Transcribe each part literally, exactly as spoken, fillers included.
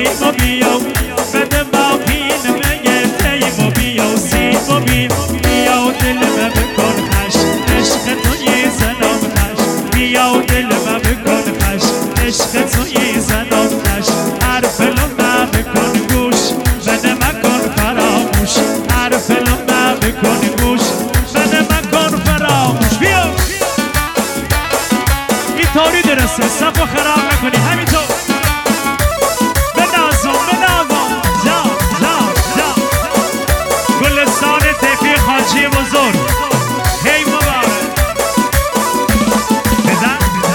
سیم و بیا بده ما پین مگه تیم و بیا و سیم و بیا بیا و دل ما بکن خش عشق توی زنم خش بیا و دل ما بکن خش عشق توی زنم خش حرف لما بکن گوش بده مکن فراموش حرف لما بکن گوش بده مکن فراموش بیا اینطوری درسته صف و خراب نکنی همینطور بنازم بنازم جا جا جا گلستان تفی حاجی بزرگ هی مبارک بزن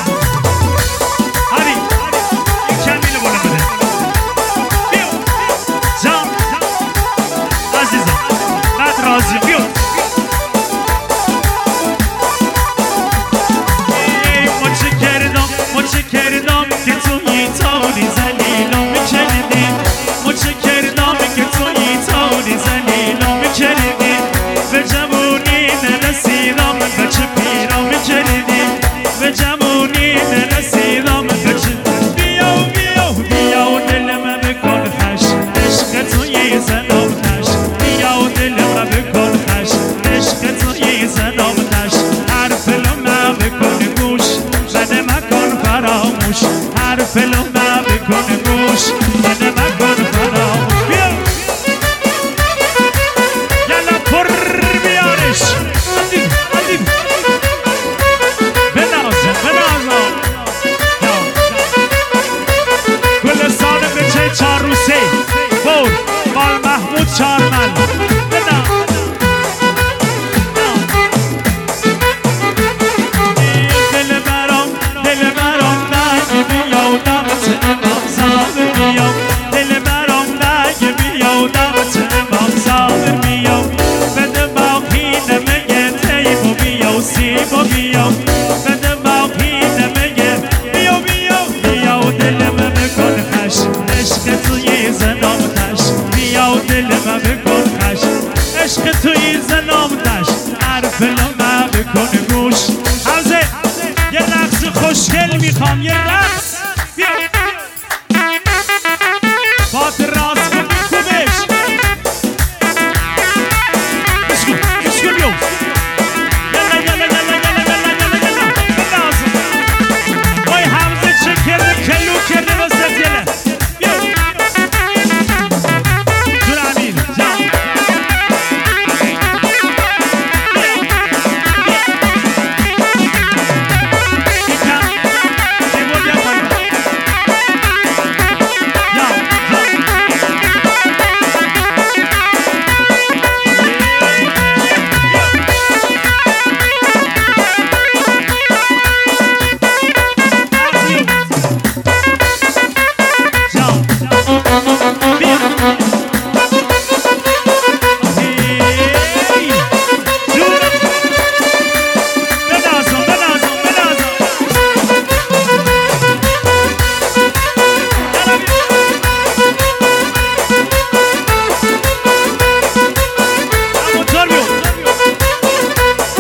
هری این کمیل بوله بده بیو جا عزیزم بعد راضیم بیو کردم که توی تاری زلیلم کردی مچه کردم که توی تاری زلیلم کردی به جوونی نرسیدم به چه پیرم کردی به جوونی نرسیدم به چه بیا بیا بیا و دل من بکن خش عشق توی زنم خش بیا و دل من بکن خش عشق توی زنم خش حرف لما بکن گوش بده مکن فراموش حرف لما بکن گوش